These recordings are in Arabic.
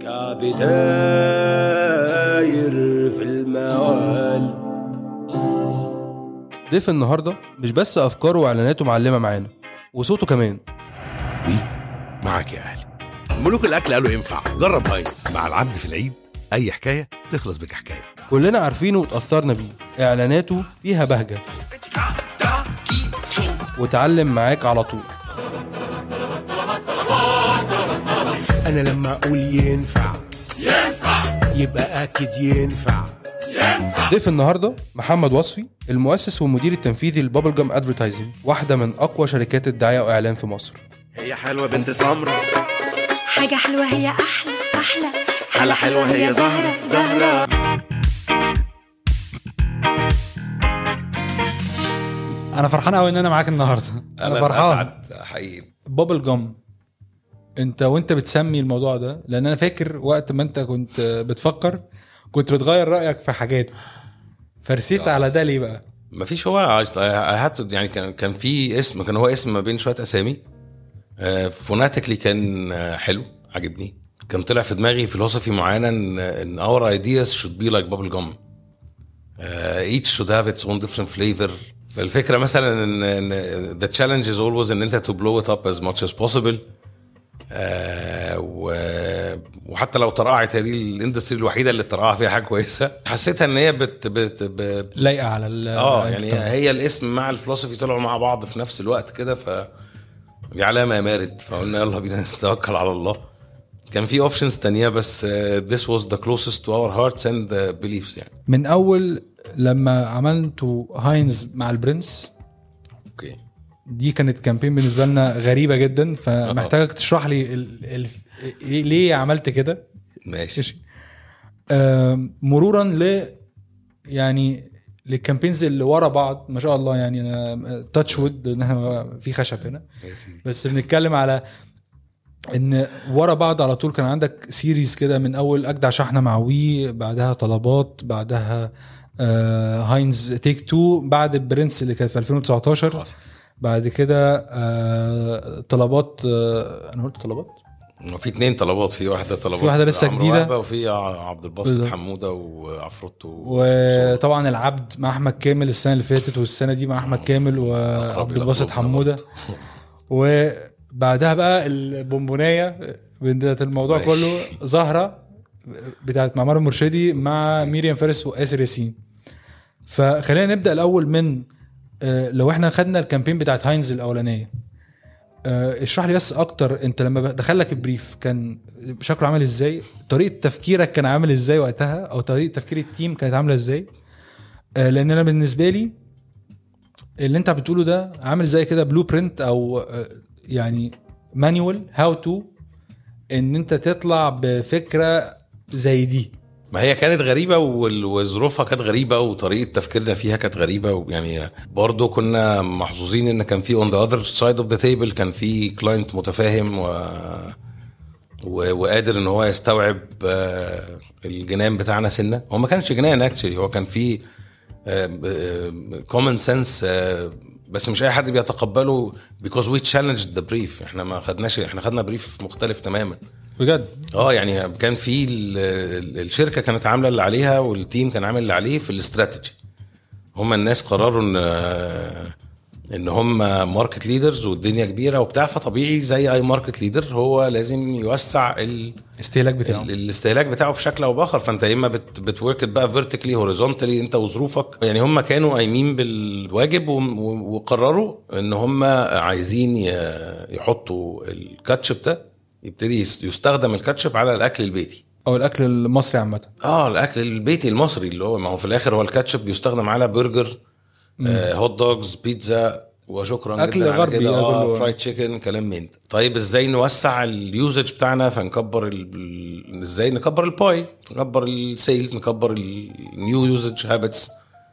كابتاير في الموال. ضيف النهارده مش بس افكاره واعلاناته معلمه معانا وصوته كمان. معاك يا اهلي. ملوك الاكل قالوا ينفع جرب هاينز مع العبد في العيد. اي حكايه تخلص بك حكايه. كلنا عارفينه وتاثرنا بيه، اعلاناته فيها بهجه وتعلم معاك على طول. انا لما اقول ينفع يبقى اكيد ينفع. ضيف النهارده محمد وصفي، المؤسس والمدير التنفيذي لبابل جام ادفرتايزنج، واحده من اقوى شركات الدعايه واعلان في مصر. هي حلوه بنت سمرة، حاجة حلوة هي أحلى حلا حلوه هي زهرة. انا فرحان قوي ان انا معاك النهارده. انا فرحان اسعد حقيقي. بابل جام، وانت بتسمي الموضوع ده، لان انا فاكر وقت ما انت كنت بتفكر كنت بتغير رايك في حاجات، فرسيت على ده ليه بقى؟ مفيش، هو يعني كان في اسم، كان هو اسم ما بين شويه اسامي. فوناتيكلي كان حلو، عجبني. كان طلع في دماغي فلسفي معينه ان our ideas should be like bubble gum. Each should have its own different flavor. فالفكره مثلا ان the challenge is always ان انت to blow it up as much as possible. وحتى لو طرقعت، هذه الاندستري الوحيده اللي طرقعها فيها حاجه كويسه، حسيتها ان هي لايقه على يعني هي الاسم مع الفلسفي طلعوا مع بعض في نفس الوقت كده، ف دي علامه مارد. فقلنا يلا بينا نتوكل على الله. كان في اوبشنز تانية، بس this was the closest to our hearts and beliefs يعني. من اول لما عملتوا هاينز مع البرنس، اوكي، دي كانت كامبين بالنسبه لنا غريبه جدا، فمحتاجك تشرح لي ليه عملت كده. ماشي. مرورا يعني للكامبينز اللي ورا بعض، ما شاء الله، يعني انا تاتش وود ان احنا في خشب هنا، بس بنتكلم على ان ورا بعض على طول. كان عندك سيريز كده، من اول اجدع شحنه مع وي، بعدها طلبات، بعدها هاينز تيك 2، بعد البرنس اللي كانت في 2019 بعد كده طلبات. انا قلت طلبات، في 2 طلبات، في واحده طلبات، في واحده لسه جديده، وفي عبد الباسط حموده وعفروتو، وطبعا العبد مع احمد كامل السنه اللي فاتت، والسنه دي مع احمد كامل وعبد الباسط حموده، وبعدها بقى البونبونيه بتاعت الموضوع كله، زهره بتاعت معمر المرشدي مع ميريام فارس وآسر ياسين. فخلينا نبدا الاول من لو احنا خدنا الكامبين بتاعت هاينز الاولانيه، اشرح لي بس اكتر، انت لما دخلك البريف كان شكله عامل ازاي؟ طريقه تفكيرك كان عامل ازاي وقتها؟ او طريقه تفكير التيم كانت عامله ازاي؟ لان انا بالنسبه لي اللي انت بتقوله ده عامل زي كده بلو برينت، او يعني مانيوال هاو تو ان انت تطلع بفكره زي دي. ما هي كانت غريبة وظروفها كانت غريبة، وطريقة تفكيرنا فيها كانت غريبة. يعني برضو كنا محظوظين ان كان في on the other side of the table كان في كلاينت متفاهم وقادر ان هو يستوعب الجنان بتاعنا سنة. هو ما كانش جنان اكتشلي، هو كان في common sense، بس مش اي حد بيتقبله because we challenged the brief. احنا ما خدناش، احنا خدنا بريف مختلف تماما بجد. يعني كان في الشركه كانت عامله اللي عليها، والتيم كان عامل اللي عليه في الاستراتيجي. هم الناس قرروا ان هم ماركت ليدرز والدنيا كبيره وبتاع، فطبيعي زي اي ماركت ليدر هو لازم يوسع الاستهلاك بتاعه بشكل او باخر. فانت اما بتورك بقى فيرتيكلي هوريزونتالي انت وظروفك. يعني هم كانوا قايمين بالواجب وقرروا ان هم عايزين يحطوا الكاتشب ده، يبتدي يستخدم الكاتشب على الاكل البيتي او الاكل المصري عامه. الاكل البيتي المصري، اللي هو ما هو في الاخر هو الكاتشب بيستخدم على برجر، هوت دوجز، بيتزا، وشكرا أكل جدا على كده، فرايد تشيكن، كلام من. طيب ازاي نوسع اليوزج بتاعنا؟ فنكبر ازاي نكبر الباي، نكبر السيلز، نكبر النيو يوزج هابتس.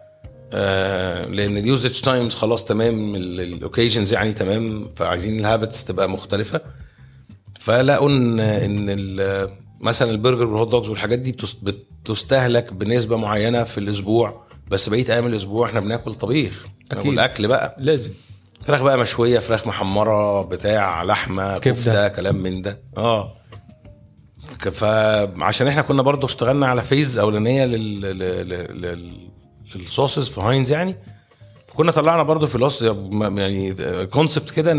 لان اليوزج تايمز خلاص تمام، الاوكيجنز يعني تمام، فعايزين الهابتس تبقى مختلفه. فلقوا ان مثلا البرجر والهوت دوجز والحاجات دي بتستهلك بنسبه معينه في الاسبوع، بس بقيت ايام الاسبوع احنا بناكل طبيخ. والاكل بقى لازم فراخ بقى مشويه، فراخ محمره، بتاع لحمه، كفته، كلام من ده. فعشان احنا كنا برضو اشتغلنا على فيز اولانيه للصوصز في هاينز يعني. كنا طلعنا برضو في يعني كونسبت كده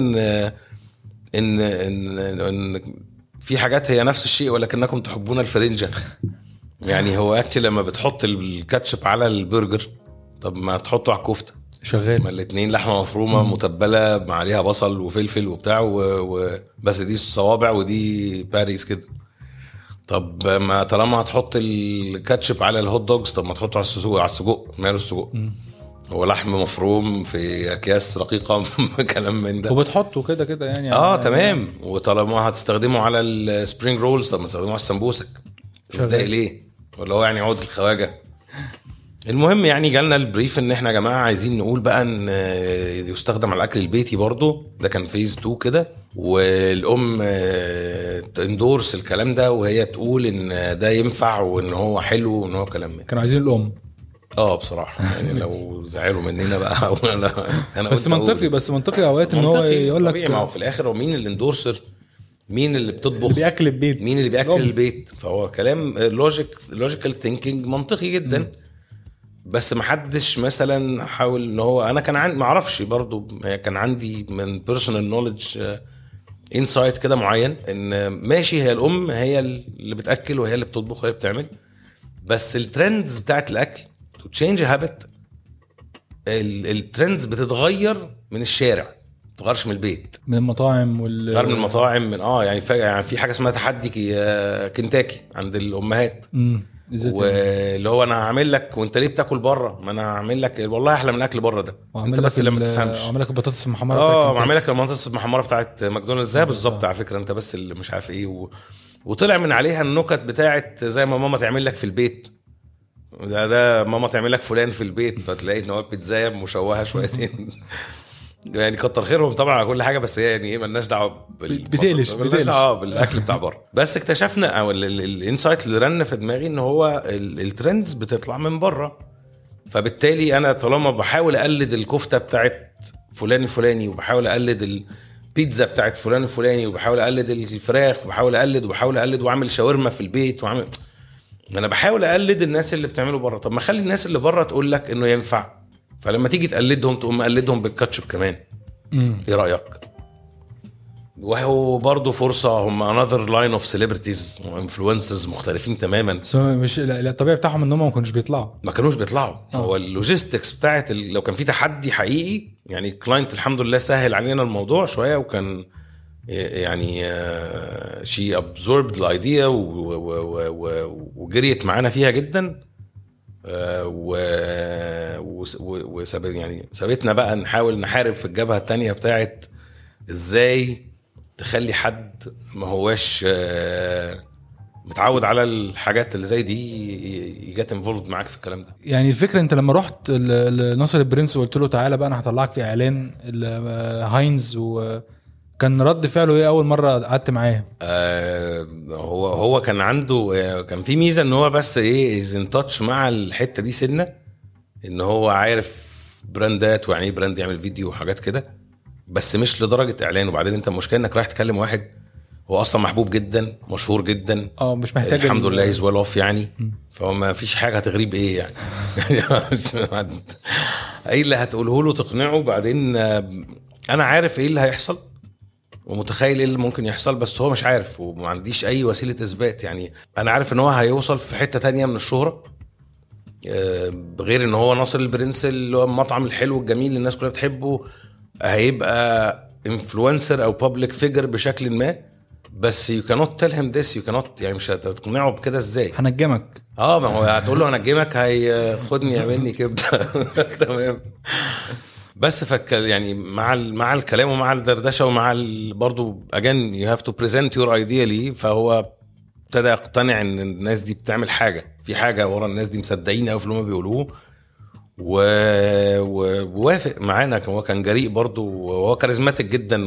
ان في حاجات هي نفس الشيء ولكنكم تحبون الفرنجة. يعني هو اكتي لما بتحط الكاتشب على البرجر طب ما تحطه على الكفتة شغال، ما الاتنين لحمة مفرومة متبلة مع عليها بصل وفلفل وبتاع بس دي صوابع ودي باريس كده. طب ما طالما هتحط الكاتشب على الهوت دوجز طب ما تحطه على السجق ماله السجق هو لحم مفروم في اكياس رقيقه كلام من ده وبتحطه كده يعني تمام. وطالما هتستخدمه على السبرينج رولز طب ما تستخدمه على السمبوسك ده ليه ولا هو يعني عود الخواجه. المهم يعني جالنا البريف ان احنا يا جماعه عايزين نقول بقى ان يستخدم على الاكل البيتي برضو. ده كان فيز 2 كده والام تندورس الكلام ده وهي تقول ان ده ينفع وان هو حلو وان هو كلام من. كانوا عايزين الام بصراحه يعني لو زعلوا مننا بقى انا بس منطقي اوقات ان هو يقول لك ما هو في الاخر هو مين الاندورسر مين اللي بتطبخ بياكل البيت مين اللي بياكل البيت. فهو كلام لوجيكال ثينكينج منطقي جدا بس ما حدش مثلا حاول ان هو انا كان عندي ما اعرفش برضو كان عندي من بيرسونال نوليدج انسايت كده معين ان ماشي هي الام هي اللي بتاكل وهي اللي بتطبخ وهي اللي بتعمل بس الترندز بتاعت الاكل تو تشينج هابت الترندز بتتغير من الشارع تغيرش من البيت من المطاعم غير من المطاعم من يعني في حاجه اسمها تحدي كنتاكي عند الامهات واللي هو انا هعمل لك وانت ليه بتاكل بره ما انا هعمل لك والله احلى من الاكل بره ده انت بس اللي ما تفهمش اعمل لك البطاطس المحمره اعمل لك البطاطس المحمره بتاعت ماكدونالدز زي بالظبط على فكره انت بس اللي مش عارف ايه وطلع من عليها النكت بتاعت زي ما ماما تعمل لك في البيت ده ماما تعمل لك فلان في البيت فتلاقي ان هو بيتزايا مشوهه شويتين يعني كتر خيرهم طبعا على كل حاجه بس هي يعني ايه مالناش دعوه بتقلش بالاكل بتاع بره. بس اكتشفنا او الانسايت اللي رن في دماغي ان هو الترندز بتطلع من بره فبالتالي انا طالما بحاول اقلد الكفته بتاعت فلان الفلاني وبحاول اقلد البيتزا بتاعت فلان الفلاني وبحاول اقلد الفراخ وبحاول اقلد واعمل شاورما في البيت انا بحاول اقلد الناس اللي بتعمله بره. طب ما خلي الناس اللي بره تقول لك انه ينفع فلما تيجي تقلدهم تقوم مقلدهم بالكاتشب كمان. ايه رايك؟ وهو برضو فرصه هم another line of celebrities وانفلونسرز مختلفين تماما مش الطبيعي بتاعهم انهم ما كانوش بيطلعوا هو اللوجيستكس بتاعت لو كان في تحدي حقيقي يعني كلاينت الحمد لله سهل علينا الموضوع شويه وكان يعني she absorbed الidea وجريت معانا فيها جدا يعني سابتنا بقى نحاول نحارب في الجبهة التانية بتاعت ازاي تخلي حد ما هواش متعود على الحاجات اللي زي دي يجات انفولد معاك في الكلام ده. يعني الفكرة انت لما رحت لناصر البرنس وقلت له تعالى بقى انا هطلعك في اعلان هاينز وكان رد فعله ايه اول مرة قعدت معاه؟ هو كان عنده كان في ميزة ان هو بس ايه از ان تاتش مع الحتة دي سنة ان هو عارف براندات ويعني براند يعمل فيديو وحاجات كده بس مش لدرجة اعلان. وبعدين انت المشكلة انك رايح تكلم واحد هو اصلا محبوب جدا مشهور جدا مش محتاج الحمد لله از ويل اوف يعني فهو ما فيش حاجة هتغريب ايه يعني ايه اللي هتقوله له تقنعه. بعدين انا عارف ايه اللي هيحصل ومتخيل ايه اللي ممكن يحصل بس هو مش عارف وما عنديش اي وسيلة اثبات. يعني انا عارف ان هو هيوصل في حتة تانية من الشهرة غير ان هو ناصر البرنس اللي هو المطعم الحلو الجميل اللي الناس كلها بتحبه هيبقى انفلونسر او بابليك فيجر بشكل ما بس you cannot tell him this you cannot يعني مش هتقنعه بكده ازاي هنجمك ما هو هتقول له هنجمك هياخدني يعملني كبده تمام. بس يعني مع الكلام ومع الدردشه ومع برضو again you have to present your idea ليه فهو ابتدى يقتنع ان الناس دي بتعمل حاجه في حاجه ورا الناس دي مصدقين قوي في اللي هم بيقولوه ووافق معانا. هو كان جريء برضو وهو كاريزماتيك جدا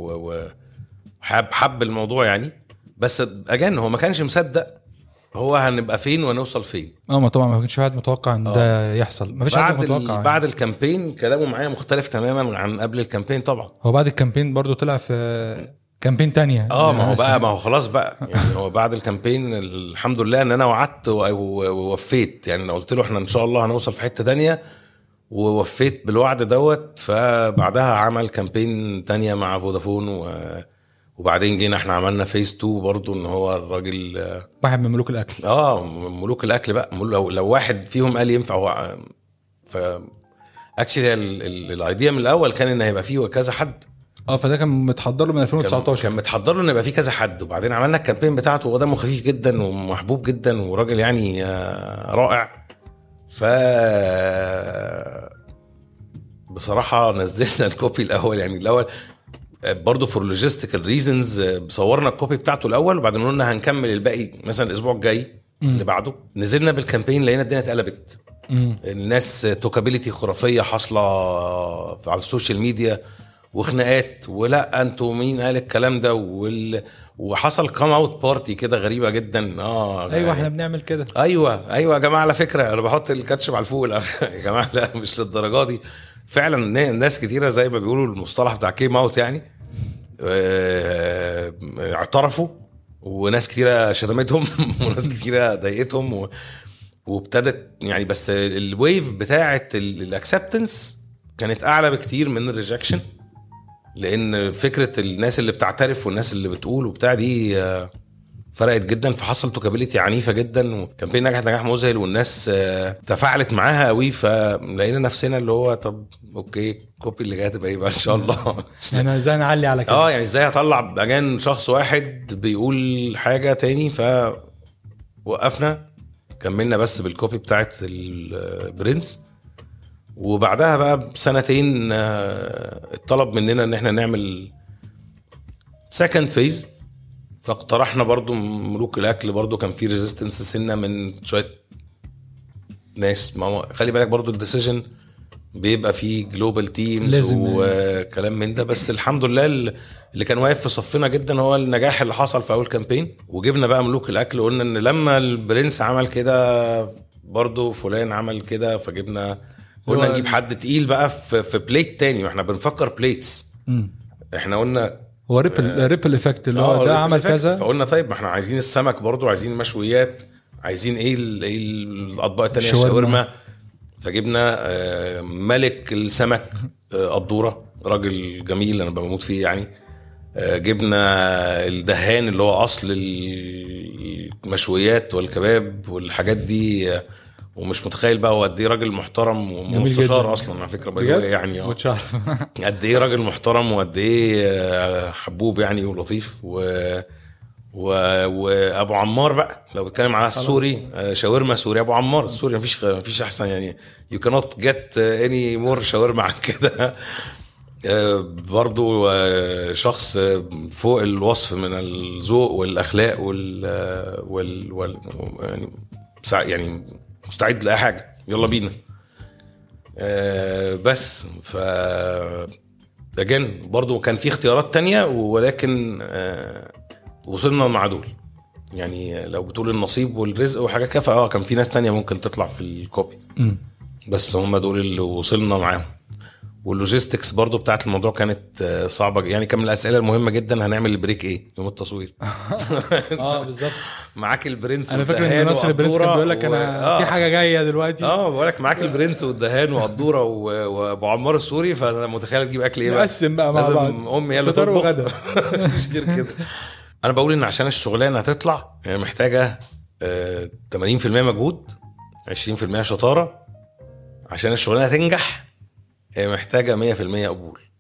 وحب الموضوع يعني بس again هو ما كانش مصدق هو هنبقى فين ونوصل فين. ما طبعا ما كانش حد متوقع ان ده يحصل ما فيش حد متوقع بعد الكامبين كلامه معايا مختلف تماما عن قبل الكامبين. طبعا هو بعد الكامبين برضو طلع في كامبين تانية. ما هو خلاص بقى يعني هو بعد الكامبين الحمد لله ان انا وعدت ووفيت. يعني انا قلت له احنا ان شاء الله هنوصل في حتة تانية ووفيت بالوعد دوت. فبعدها عمل كامبين تانية مع فودافون وبعدين جينا احنا عملنا فيز 2 برضو ان هو الراجل واحد من ملوك الاكل. ملوك الاكل بقى. لو واحد فيهم قال ينفع هو اكشلي الايديا من الاول كان ان هيبقى فيه كذا حد. فده كان متحضر له من 2019. كان متحضر له ان يبقى فيه كذا حد. وبعدين عملنا الكامبين بتاعته وهو دمه خفيف جدا ومحبوب جدا وراجل يعني رائع. بصراحة نزلنا الكوبي الأول. يعني الأول برضو فور لوجيستيكال ريزنز صورنا الكوبي بتاعته الأول وبعدين قلنا هنكمل الباقي مثلا الأسبوع الجاي اللي بعده. نزلنا بالكامبين لقينا الدنيا اتقلبت. الناس توكابيليتي خرافية حاصلة على السوشيال ميديا وخناقات ولا انتوا مين قال الكلام ده وحصل كام اوت بارتي كده غريبه جدا. ايوه احنا بنعمل كده. ايوه يا جماعه على فكره انا بحط الكاتشب على الفوق يا جماعه لا مش للدرجه دي. فعلا ناس كتيره زي ما بيقولوا المصطلح بتاع كيم اوت يعني اعترفوا وناس كتيره شتمتهم وناس كتيره ضايقتهم وابتدت يعني. بس الويف بتاعه الاكسبتنس كانت اعلى بكتير من الريجكشن. لان فكره الناس اللي بتعترف والناس اللي بتقول وبتاع دي فرقت جدا. فحصل توكابيليتي عنيفه جدا وكامبين نجح نجاح مذهل والناس تفاعلت معاها قوي. فلقينا نفسنا اللي هو طب اوكي كوبي اللي جايه تبقى ايه بقى ان شاء الله. يعني ازاي نعلي على كده. يعني ازاي هطلع اجان شخص واحد بيقول حاجه تاني. فوقفنا كملنا بس بالكوبي بتاعت البرنس. وبعدها بقى بسنتين اتطلب مننا ان احنا نعمل سكند فيز. فاقترحنا برضو ملوك الاكل. برضو كان في ريزيستنس سنة من شوية ناس. ما هو خلي بالك برضو الديسيجن بيبقى فيه جلوبال تيمز وكلام من ده. بس الحمد لله اللي كان واقف في صفنا جدا هو النجاح اللي حصل في اول كامبين. وجبنا بقى ملوك الاكل وقلنا ان لما البرنس عمل كده برضو فلان عمل كده. فجبنا قلنا نجيب حد تقيل بقى في بليت تاني. واحنا بنفكر بليتس. احنا قلنا هو ريبل افكت اللي هو ده عمل كذا. فقلنا طيب ما احنا عايزين السمك برضو عايزين مشويات عايزين ايه الاطباق التانية الشاورما. فجبنا ملك السمك قدورة راجل جميل انا بموت فيه يعني. جبنا الدهان اللي هو اصل المشويات والكباب والحاجات دي. ومش متخيل بقى هو قد ايه راجل محترم ومستشار اصلا على فكره بقى يعني قد ايه راجل محترم وقد ايه حبوب يعني ولطيف وابو عمار بقى لو بتكلم على السوري شاورما سوري ابو عمار السوري مفيش احسن يعني you cannot get any more شاورما عن كده. برضو شخص فوق الوصف من الذوق والاخلاق يعني مستعد لأي حاجة يلا بينا. بس أجن برضو كان في اختيارات تانية ولكن وصلنا مع دول. يعني لو بتقول النصيب والرزق وحاجة كفا كان في ناس تانية ممكن تطلع في الكوبي بس هم دول اللي وصلنا معاهم. واللوجيستكس برضو بتاعت الموضوع كانت صعبة يعني. كان من الأسئلة المهمة جدا هنعمل البريك ايه يوم التصوير. بالظبط معاك البرنس انا فاكر ان الناس البرنس كان بيقول لك انا في حاجه جايه دلوقتي. بقول لك معاك البرنس والدهان وقدوره وابو عمار السوري. فانا متخيل تجيب اكل ايه بقى نقسم بقى مع بعض لازم امي يلا فطار وغدا مش غير كده. انا بقول ان عشان الشغلانه هتطلع يعني محتاجه 80% مجهود 20% شطاره. عشان الشغلانه تنجح هي محتاجه 100% قبول.